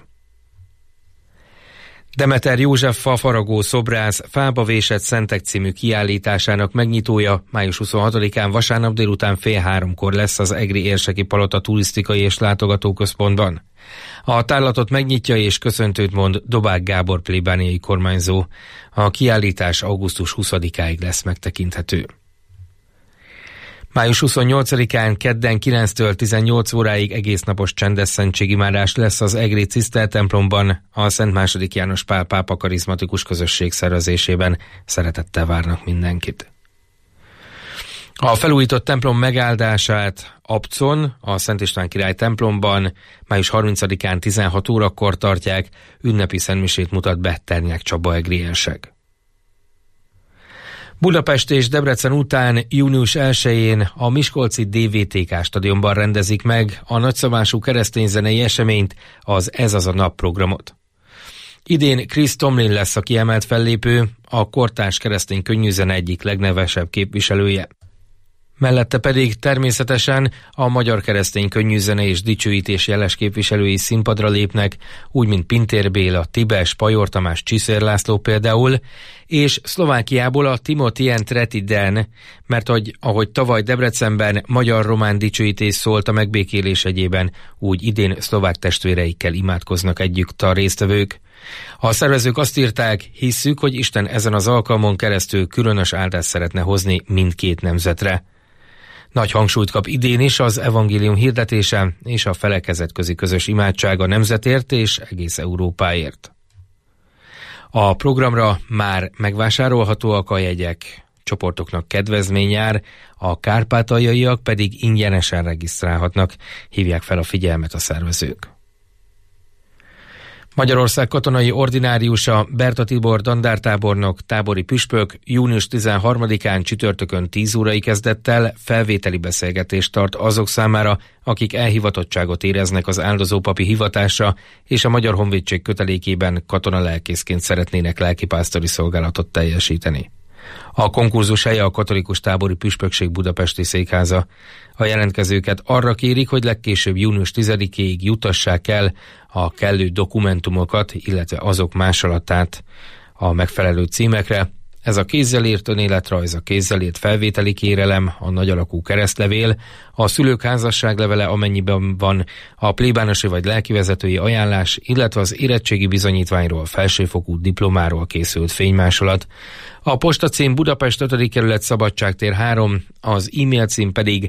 Demeter József fafaragó szobrász fába vésett szentek című kiállításának megnyitója május huszonhatodikán vasárnap délután fél háromkor lesz az Egri Érseki Palota turisztikai és látogatóközpontban. A tárlatot megnyitja és köszöntőt mond Dobák Gábor plébániai kormányzó. A kiállítás augusztus huszadikáig lesz megtekinthető. május huszonnyolcadikán kedden kilenctől tizennyolc óráig egésznapos csendes szentségimádás lesz az Egri Ciszter templomban, a Szent második János Pál pápa karizmatikus közösség szervezésében. Szeretettel várnak mindenkit. A felújított templom megáldását Abcon, a Szent István király templomban május harmincadikán tizenhat órakor tartják, ünnepi szentmisét mutat be Ternyák Csaba egri érsek. Budapest és Debrecen után június elsején a miskolci dé vé té ká stadionban rendezik meg a nagyszabású keresztényzenei eseményt, az Ez az a nap programot. Idén Chris Tomlin lesz a kiemelt fellépő, a kortárs keresztény könnyűzene egyik legnevesebb képviselője. Mellette pedig természetesen a magyar keresztény könnyűzene és dicsőítés jeles képviselői színpadra lépnek, úgy mint Pintér Béla, Tibes, Pajor Tamás, Csiszér László például, és Szlovákiából a Timothy and Tretiden, mert hogy, ahogy tavaly Debrecenben magyar-román dicsőítés szólt a megbékélés egyében, úgy idén szlovák testvéreikkel imádkoznak együtt a résztvevők. A szervezők azt írták, hisszük, hogy Isten ezen az alkalmon keresztül különös áldást szeretne hozni mindkét nemzetre. Nagy hangsúlyt kap idén is az evangélium hirdetése és a felekezetközi közös imádság a nemzetért és egész Európáért. A programra már megvásárolhatóak a jegyek, csoportoknak kedvezmény jár, a kárpátaljaiak pedig ingyenesen regisztrálhatnak, hívják fel a figyelmet a szervezők. Magyarország katonai ordináriusa Berta Tibor dandártábornok, tábori püspök június tizenharmadikán csütörtökön tíz órai kezdettel felvételi beszélgetést tart azok számára, akik elhivatottságot éreznek az áldozópapi hivatásra, és a Magyar Honvédség kötelékében katonalelkészként szeretnének lelkipásztori szolgálatot teljesíteni. A konkurzus helye a Katolikus Tábori Püspökség budapesti székháza. A jelentkezőket arra kérik, hogy legkésőbb június tizedikéig jutassák el a kellő dokumentumokat, illetve azok másolatát a megfelelő címekre. Ez a kézzel írt önéletrajz, a kézzel írt felvételi kérelem, a nagy alakú keresztlevél, a szülők házasságlevele, amennyiben van, a plébánosi vagy lelkivezetői ajánlás, illetve az érettségi bizonyítványról, felsőfokú diplomáról készült fénymásolat. A postacím Budapest ötödik kerület Szabadságtér három, az e-mail cím pedig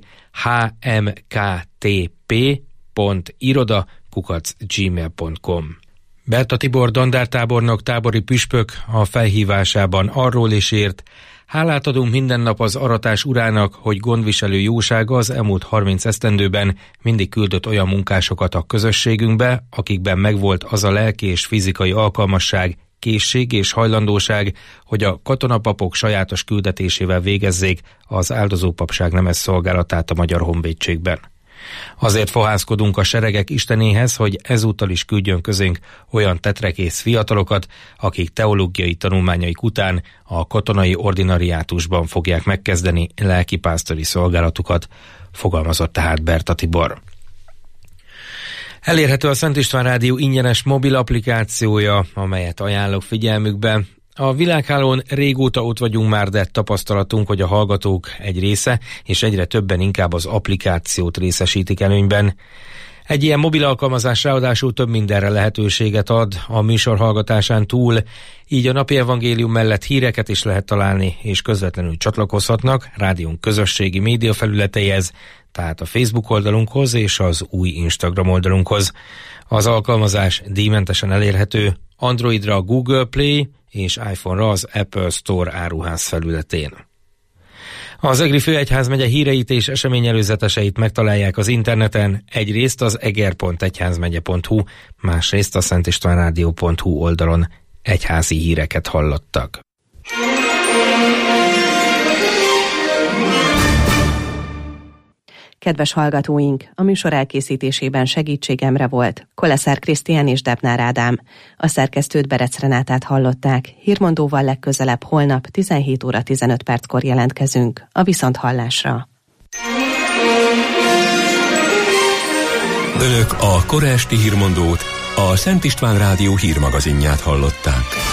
hmktp pont iroda kukac gmail pont com. Berta Tibor dandártábornok, tábori püspök a felhívásában arról is írt: hálát adunk minden nap az aratás urának, hogy gondviselő jósága az elmúlt harminc esztendőben mindig küldött olyan munkásokat a közösségünkbe, akikben megvolt az a lelki és fizikai alkalmasság, készség és hajlandóság, hogy a katonapapok sajátos küldetésével végezzék az áldozópapság nemes szolgálatát a Magyar Honvédségben. Azért fohászkodunk a seregek istenéhez, hogy ezúttal is küldjön közénk olyan tetrekész fiatalokat, akik teológiai tanulmányaik után a katonai ordinariátusban fogják megkezdeni lelkipásztori szolgálatukat, fogalmazott tehát Berta Tibor. Elérhető a Szent István Rádió ingyenes mobil applikációja, amelyet ajánlok figyelmükbe. A világhálón régóta ott vagyunk már, de tapasztalatunk, hogy a hallgatók egy része, és egyre többen inkább az applikációt részesítik előnyben. Egy ilyen mobil alkalmazás ráadásul több mindenre lehetőséget ad a műsor hallgatásán túl, így a napi evangélium mellett híreket is lehet találni, és közvetlenül csatlakozhatnak rádiónk közösségi média felületeihez, tehát a Facebook oldalunkhoz és az új Instagram oldalunkhoz. Az alkalmazás díjmentesen elérhető Androidra a Google Play és iPhone-ra az Apple Store áruház felületén. Az Egri Főegyházmegye híreit és eseményelőzeteseit megtalálják az interneten, egyrészt az eger pont egyházmegye pont hu, másrészt a szentistvánrádió pont hu oldalon egyházi híreket hallottak. Kedves hallgatóink, a műsor elkészítésében segítségemre volt Koleszár Krisztián és Debnár Ádám. A szerkesztőt, Berec Renátát hallották. Hírmondóval legközelebb holnap tizenhét óra tizenöt perckor jelentkezünk. A viszonthallásra. Önök a kora esti hírmondót, a Szent István Rádió hírmagazinját hallották.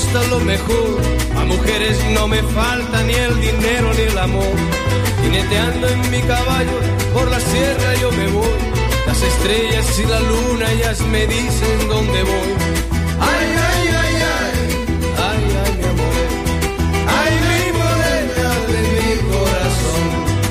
gusta lo mejor. A mujeres no me falta ni el dinero ni el amor. Jineteando en mi caballo por la sierra yo me voy. Las estrellas y la luna ellas me dicen dónde voy. Ay, ay, ay, ay, ay, ay, mi amor. Ay, mi morena de mi corazón.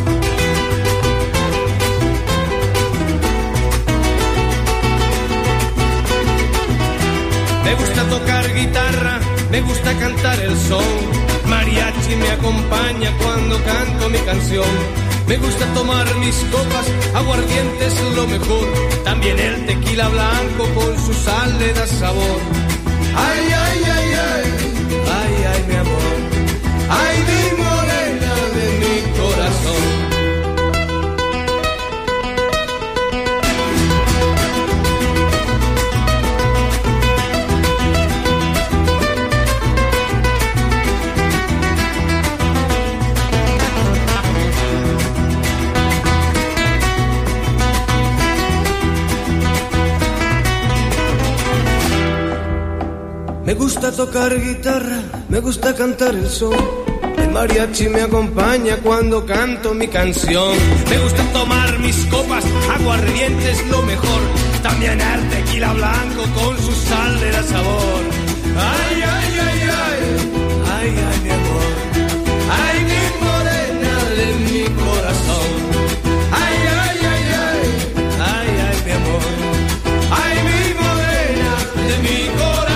Me gusta tocar guitarra, me gusta cantar el son. Mariachi me acompaña cuando canto mi canción. Me gusta tomar mis copas, aguardiente es lo mejor. También el tequila blanco con su sal le da sabor. Ay, ay, ay, ay, ay, ay, mi amor. Ay, mi morena de mi corazón. Me gusta tocar guitarra, me gusta cantar el son. El mariachi me acompaña cuando canto mi canción. Me gusta tomar mis copas, aguardiente es lo mejor. También el tequila blanco con su sal le da sabor. Ay, ay, ay, ay, ay, ay, mi amor. Ay, mi morena de mi corazón. Ay, ay, ay, ay, ay, ay, mi amor. Ay, mi morena de mi corazón.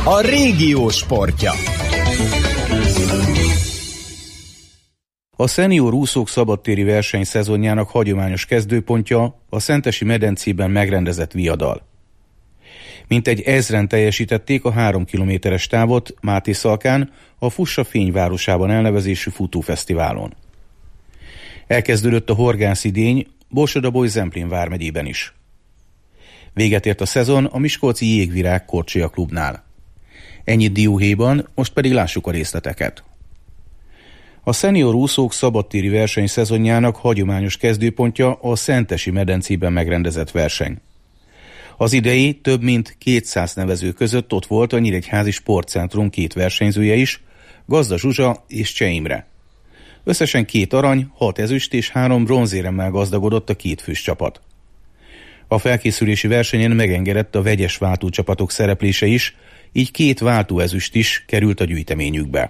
a régió sportja. A szenior úszók szabadtéri verseny szezonjának hagyományos kezdőpontja a Szentesi medencében megrendezett viadal. Mintegy ezren teljesítették a három kilométeres távot Mátészalkán, a Fuss a Fény városában elnevezésű futófesztiválon. Elkezdődött a horgászidény Borsod-Abaúj-Zemplén vármegyében is. Véget ért a szezon a miskolci Jégvirág Korcsolya klubnál. Ennyit dióhéjban, most pedig lássuk a részleteket. A szenior úszók szabadtéri verseny szezonjának hagyományos kezdőpontja a Szentesi medencében megrendezett verseny. Az idei több mint kétszáz nevező között ott volt a Nyíregyházi Sportcentrum két versenyzője is, Gazda Zsuzsa és Cseh Imre. Összesen két arany, hat ezüst és három bronzéremmel gazdagodott a két fős csapat. A felkészülési versenyen megengedett a vegyes váltócsapatok szereplése is, így két váltóezüst is került a gyűjteményükbe.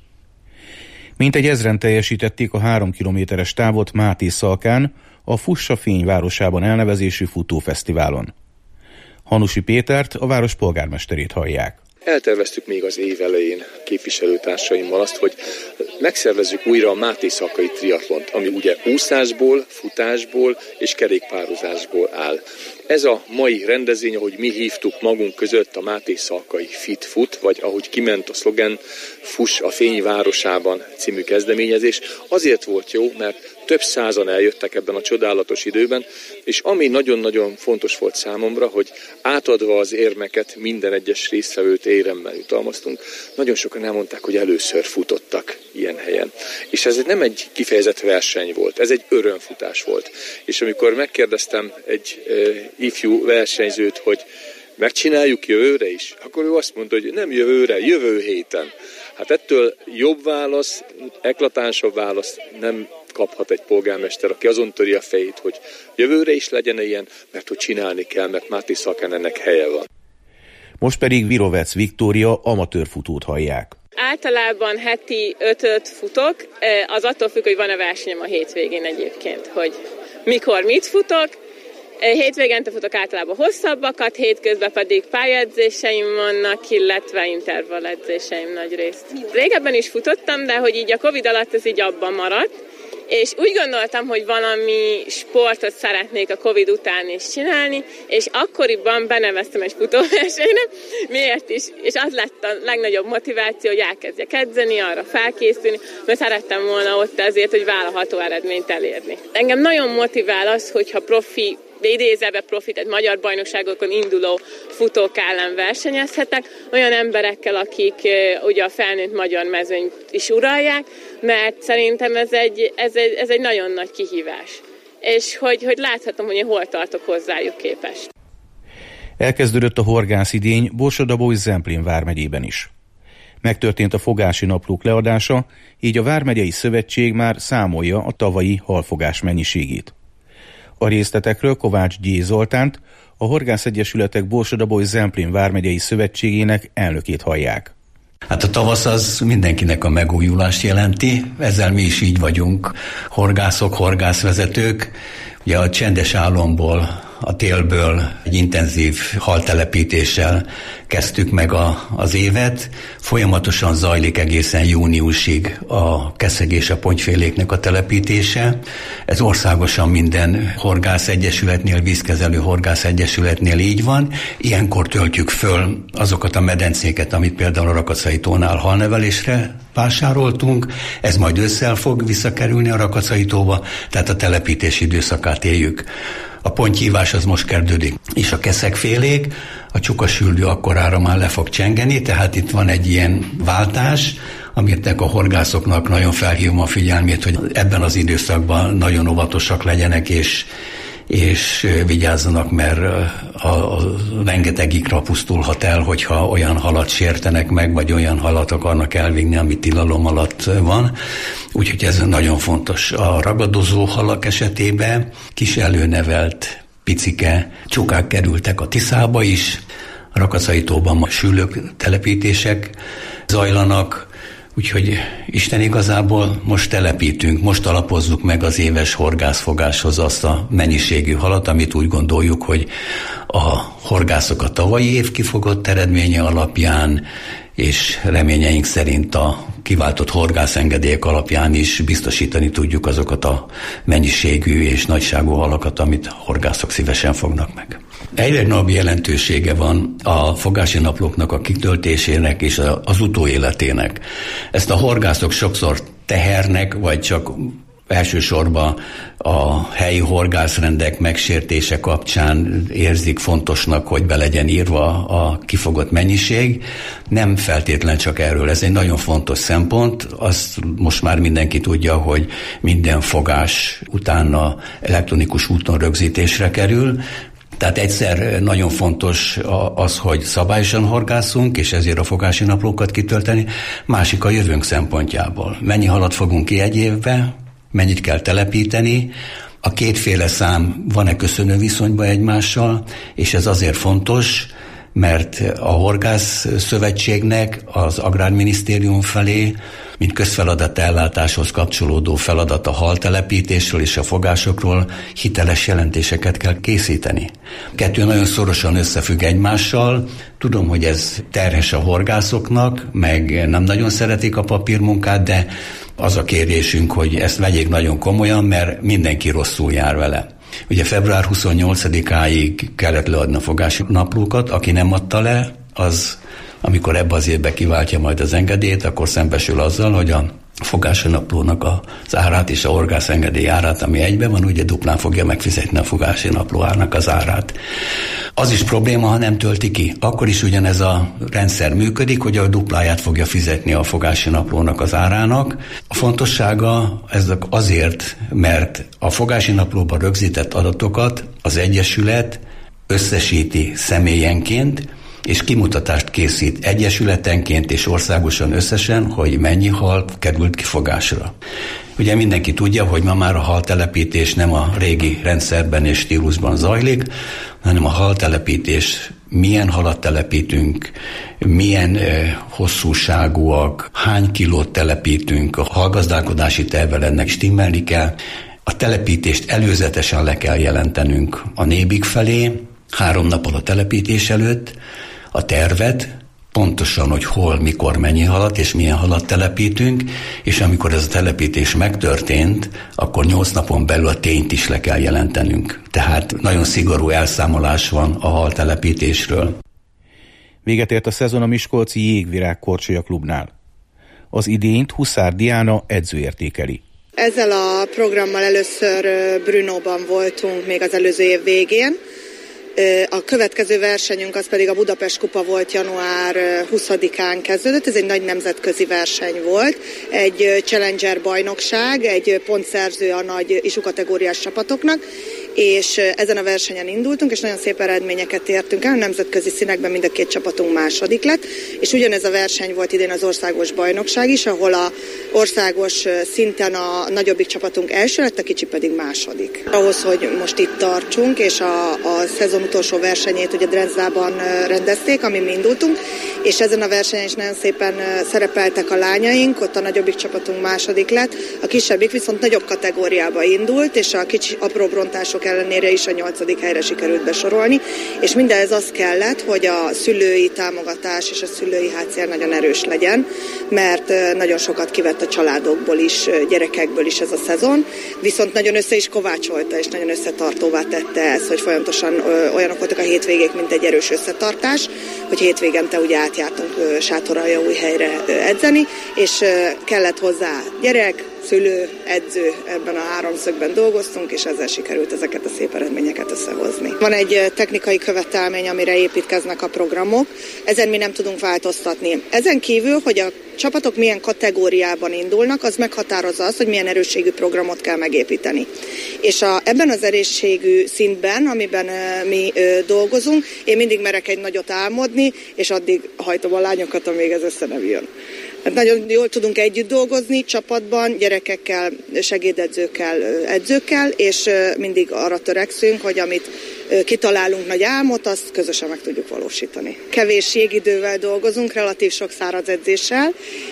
Mintegy ezren teljesítették a három kilométeres távot Mátészalkán, a Fuss a Fény városában elnevezésű futófesztiválon. Hanusi Pétert, a város polgármesterét hallják. Elterveztük még az év elején képviselőtársaimmal azt, hogy megszervezzük újra a mátészalkai triatlont, ami ugye úszásból, futásból és kerékpározásból áll. Ez a mai rendezvény, ahogy mi hívtuk magunk között, a Mátészalkai Fit Fut, vagy ahogy kiment a szlogen, Fuss a Fény városában című kezdeményezés, azért volt jó, mert több százan eljöttek ebben a csodálatos időben, és ami nagyon-nagyon fontos volt számomra, hogy átadva az érmeket minden egyes résztvevőt éremmel jutalmaztunk, nagyon sokan elmondták, hogy először futottak ilyen helyen. És ez nem egy kifejezett verseny volt, ez egy örömfutás volt. És amikor megkérdeztem egy e, ifjú versenyzőt, hogy megcsináljuk jövőre is, akkor ő azt mondta, hogy nem jövőre, jövő héten. Hát ettől jobb válasz, eklatánsabb válasz nem kaphat egy polgármester, aki azon töri a fejét, hogy jövőre is legyen ilyen, mert hogy csinálni kell, mert Mátészalkán ennek helye van. Most pedig Virovec Viktória amatőr futót hallják. Általában heti ötöt futok, az attól függ, hogy van-e versenyem a hétvégén egyébként, hogy mikor mit futok. Hétvégente futok általában hosszabbakat, hétközben pedig pályaedzéseim vannak, illetve intervalledzéseim nagy részt. Régebben is futottam, de hogy így a Covid alatt ez így abban maradt, és úgy gondoltam, hogy valami sportot szeretnék a Covid után is csinálni, és akkoriban beneveztem egy futóversenyre, miért is, és az lett a legnagyobb motiváció, hogy elkezdjek edzeni, arra felkészülni, mert szerettem volna ott azért, hogy vállalható eredményt elérni. Engem nagyon motivál az, hogyha profi, idézőbe profi, tehát magyar bajnokságokon induló futók ellen versenyezhetek, olyan emberekkel, akik ugye a felnőtt magyar mezőnyt is uralják, mert szerintem ez egy, ez egy, ez egy nagyon nagy kihívás. És hogy, hogy láthatom, hogy én hol tartok hozzájuk képest. Elkezdődött a horgászidény Borsod-Abaúj-Zemplén vármegyében is. Megtörtént a fogási naplók leadása, így a Vármegyei Szövetség már számolja a tavalyi halfogás mennyiségét. A részletekről Kovács G. Zoltánt, a Horgászegyesületek Borsod-Abaúj-Zemplén Vármegyei Szövetségének elnökét hallják. Hát a tavasz az mindenkinek a megújulást jelenti, ezzel mi is így vagyunk, horgászok, horgászvezetők. Ugye a csendes álomból, a télből egy intenzív haltelepítéssel kezdtük meg a, az évet. Folyamatosan zajlik egészen júniusig a keszeg és a pontyféléknek a telepítése. Ez országosan minden horgászegyesületnél, vízkezelő horgászegyesületnél így van. Ilyenkor töltjük föl azokat a medencéket, amit például a Rakacai tónál halnevelésre vásároltunk. Ez majd ősszel fog visszakerülni a Rakacai tóba, tehát a telepítési időszakát éljük. A pontyhívás az most kezdődik, és a keszegfélék, a csukasüldő akkorára már le fog csengeni, tehát itt van egy ilyen váltás, amitnek a horgászoknak nagyon felhívom a figyelmét, hogy ebben az időszakban nagyon óvatosak legyenek, és, és vigyázzanak, mert a, a rengeteg ikra pusztulhat el, hogyha olyan halat sértenek meg, vagy olyan halat akarnak elvinni, ami tilalom alatt van. Úgyhogy ez nagyon fontos. A ragadozó halak esetében kis előnevelt picike csukák kerültek a Tiszába is, a Rakacai tóban ma sülők telepítések zajlanak, úgyhogy Isten igazából most telepítünk, most alapozzuk meg az éves horgászfogáshoz azt a mennyiségű halat, amit úgy gondoljuk, hogy a horgászok a tavalyi év kifogott eredménye alapján, és reményeink szerint a kiváltott horgászengedélyek alapján is biztosítani tudjuk azokat a mennyiségű és nagyságú halakat, amit a horgászok szívesen fognak meg. Egyre nagyobb jelentősége van a fogási naplóknak a kitöltésének és az utóéletének. Ezt a horgászok sokszor tehernek, vagy csak elsősorban a helyi horgászrendek megsértése kapcsán érzik fontosnak, hogy be legyen írva a kifogott mennyiség. Nem feltétlen csak erről. Ez egy nagyon fontos szempont. Azt most már mindenki tudja, hogy minden fogás utána elektronikus úton rögzítésre kerül. Tehát egyszer nagyon fontos az, hogy szabályosan horgászunk, és ezért a fogási naplókat kitölteni. Másik a jövőnk szempontjából. Mennyi halat fogunk ki egy évbe, mennyit kell telepíteni, a kétféle szám van-e köszönő viszonyban egymással, és ez azért fontos, mert a Horgász Szövetségnek az Agrárminisztérium felé, mint közfeladat ellátáshoz kapcsolódó feladat a haltelepítésről és a fogásokról hiteles jelentéseket kell készíteni. Kettő nagyon szorosan összefügg egymással. Tudom, hogy ez terhes a horgászoknak, meg nem nagyon szeretik a papírmunkát, de az a kérésünk, hogy ezt vegyék nagyon komolyan, mert mindenki rosszul jár vele. Ugye február huszonnyolcadikáig kellett leadni a fogási naplókat, aki nem adta le, az, amikor ebbe az évbe kiváltja majd az engedélyt, akkor szembesül azzal, hogy a fogási naplónak az árát és a horgász engedély árát, ami egyben van, ugye duplán fogja megfizetni a fogási napló árnak az árát. Az is probléma, ha nem tölti ki. Akkor is ugyanez a rendszer működik, hogy a dupláját fogja fizetni a fogási naplónak az árának. A fontossága ez azért, mert a fogási naplóban rögzített adatokat az Egyesület összesíti személyenként, és kimutatást készít egyesületenként és országosan összesen, hogy mennyi hal került kifogásra. Ugye mindenki tudja, hogy ma már a haltelepítés nem a régi rendszerben és stílusban zajlik, hanem a haltelepítés, milyen halat telepítünk, milyen eh, hosszúságúak, hány kilót telepítünk, a halgazdálkodási tervvel ennek stimmelni kell. A telepítést előzetesen le kell jelentenünk a nébik felé, három nappal a telepítés előtt, a tervet, pontosan, hogy hol, mikor, mennyi halat és milyen halat telepítünk, és amikor ez a telepítés megtörtént, akkor nyolc napon belül a tényt is le kell jelentenünk. Tehát nagyon szigorú elszámolás van a haltelepítésről. Véget ért a szezon a miskolci Jégvirág Korcsolya klubnál. Az idényt Huszár Diana edző értékeli. Ezzel a programmal először Brunóban voltunk még az előző év végén. A következő versenyünk az pedig a Budapest Kupa volt, január huszadikán kezdődött, ez egy nagy nemzetközi verseny volt, egy Challenger bajnokság, egy pontszerző a nagy isú kategóriás csapatoknak, és ezen a versenyen indultunk, és nagyon szép eredményeket értünk el, a nemzetközi színekben mind a két csapatunk második lett, és ugyanez a verseny volt idén az országos bajnokság is, ahol a országos szinten a nagyobbik csapatunk első lett, a kicsi pedig második. Ahhoz, hogy most itt tartsunk, és a, a szezon utolsó versenyét ugye Drenzdában rendezték, amin mi indultunk, és ezen a versenyen is nagyon szépen szerepeltek a lányaink, ott a nagyobbik csapatunk második lett, a kisebbik viszont nagyobb kategóriába indult, és a kicsi apró rontások ellenére is a nyolcadik helyre sikerült besorolni, és mindez az kellett, hogy a szülői támogatás és a szülői háttér nagyon erős legyen, mert nagyon sokat kivett a családokból is, gyerekekből is ez a szezon, viszont nagyon össze is kovácsolta, és nagyon összetartóvá tette ez, hogy folyamatosan olyanok voltak a hétvégék, mint egy erős összetartás, hogy hétvégente ugye átjártunk Sátoraljaújhelyre edzeni, és kellett hozzá gyerek, szülő, edző, ebben a háromszögben dolgoztunk, és ezzel sikerült ezeket a szép eredményeket összehozni. Van egy technikai követelmény, amire építkeznek a programok, ezen mi nem tudunk változtatni. Ezen kívül, hogy a csapatok milyen kategóriában indulnak, az meghatározza azt, hogy milyen erősségű programot kell megépíteni. És a, ebben az erősségű szintben, amiben e, mi e, dolgozunk, én mindig merek egy nagyot álmodni, és addig hajtom a lányokat, amíg ez össze nem jön. Hát nagyon jól tudunk együtt dolgozni, csapatban, gyerekekkel, segédedzőkkel, edzőkkel, és mindig arra törekszünk, hogy amit kitalálunk nagy álmot, azt közösen meg tudjuk valósítani. Kevés jégidővel dolgozunk, relatív sok száraz edzéssel,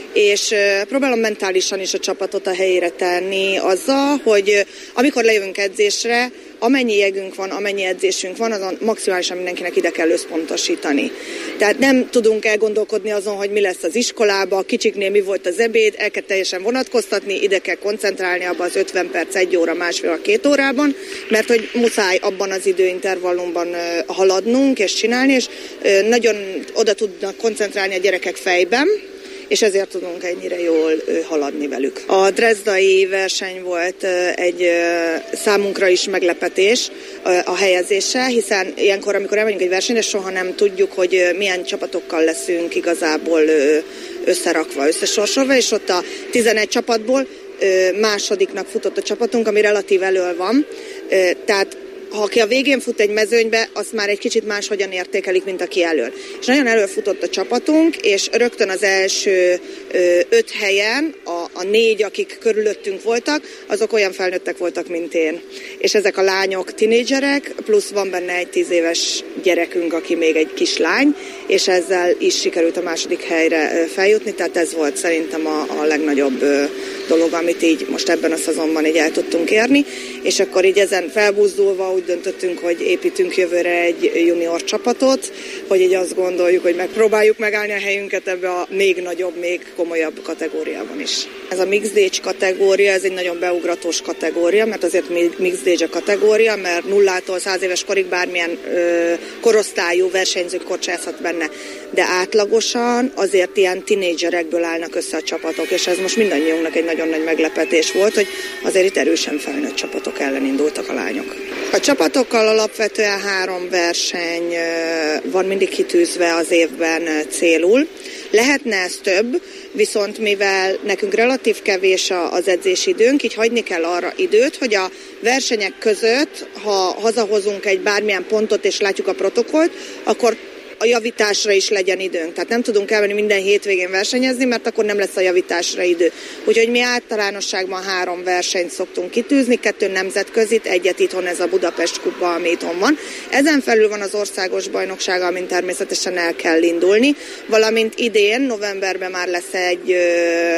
és próbálom mentálisan is a csapatot a helyére tenni azzal, hogy amikor lejövünk edzésre, amennyi jegünk van, amennyi edzésünk van, azon maximálisan mindenkinek ide kell összpontosítani. Tehát nem tudunk elgondolkodni azon, hogy mi lesz az iskolába, kicsiknél mi volt az ebéd, el kell teljesen vonatkoztatni, ide kell koncentrálni abban az ötven perc, egy óra, másfél, két órában, mert hogy muszáj abban az időintervallumban haladnunk és csinálni, és nagyon oda tudnak koncentrálni a gyerekek fejben, és ezért tudunk ennyire jól haladni velük. A drezdai verseny volt egy számunkra is meglepetés a helyezése, hiszen ilyenkor, amikor elmegyünk egy versenyre, soha nem tudjuk, hogy milyen csapatokkal leszünk igazából összerakva, összesorsolva, és ott a tizenegy csapatból másodiknak futott a csapatunk, ami relatív elől van, tehát ha aki a végén fut egy mezőnybe, azt már egy kicsit máshogyan értékelik, mint aki elől. És nagyon előfutott a csapatunk, és rögtön az első ö, öt helyen a, a négy, akik körülöttünk voltak, azok olyan felnőttek voltak, mint én. És ezek a lányok tinédzserek, plusz van benne egy tíz éves gyerekünk, aki még egy kislány, és ezzel is sikerült a második helyre feljutni, tehát ez volt szerintem a, a legnagyobb ö, dolog, amit így most ebben a szezonban így el tudtunk érni, és akkor így ezen felbuzdulva úgy döntöttünk, hogy építünk jövőre egy junior csapatot, hogy így azt gondoljuk, hogy megpróbáljuk megállni a helyünket ebbe a még nagyobb, még komolyabb kategóriában is. Ez a Mixed Age kategória, ez egy nagyon beugratós kategória, mert azért Mixed Age a kategória, mert nullától száz éves korig bármilyen ö, korosztályú versenyzők kocsázhat benne, de átlagosan azért ilyen tinédzserekből állnak össze a csapatok, és ez most mindannyiunknak egy nagyon nagy meglepetés volt, hogy azért itt erősen felnőtt csapatok ellen indultak a lányok. A csapatokkal alapvetően három verseny van mindig kitűzve az évben célul. Lehetne ez több, viszont mivel nekünk relatív kevés az edzési időnk, így hagyni kell arra időt, hogy a versenyek között, ha hazahozunk egy bármilyen pontot és látjuk a protokollt, akkor a javításra is legyen időnk. Tehát nem tudunk elmenni minden hétvégén versenyezni, mert akkor nem lesz a javításra idő. Úgyhogy mi általánosságban három versenyt szoktunk kitűzni, kettő nemzetközit, egyet itthon, ez a Budapest kupa, ami itthon van. Ezen felül van az országos bajnokság, amin természetesen el kell indulni, valamint idén, novemberben már lesz egy ö,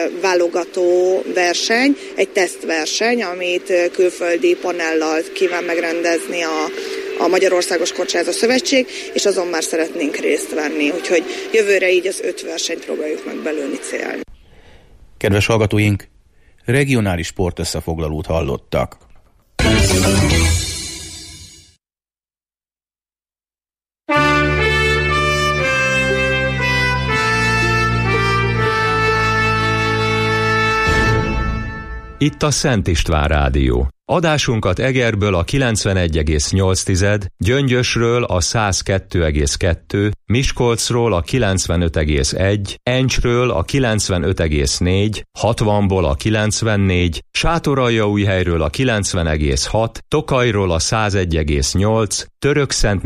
válogató verseny, egy tesztverseny, amit külföldi panellal kíván megrendezni a a Magyarországos Kocsázó Szövetség, és azon már szeretnénk részt venni. Úgyhogy jövőre így az öt versenyt próbáljuk meg belőni célni. Kedves hallgatóink, regionális sportösszefoglalót hallottak. Itt a Szent István Rádió. Adásunkat Egerből a kilencvenegy egész nyolc, Gyöngyösről a száz kettő egész kettő, Miskolcról a kilencvenöt egész egy, Encsről a kilencvenöt egész négy, hatvanból a kilencvennégy, Sátoraljaújhelyről a kilencven egész hat, Tokajról a száz egy egész nyolc, Törökszent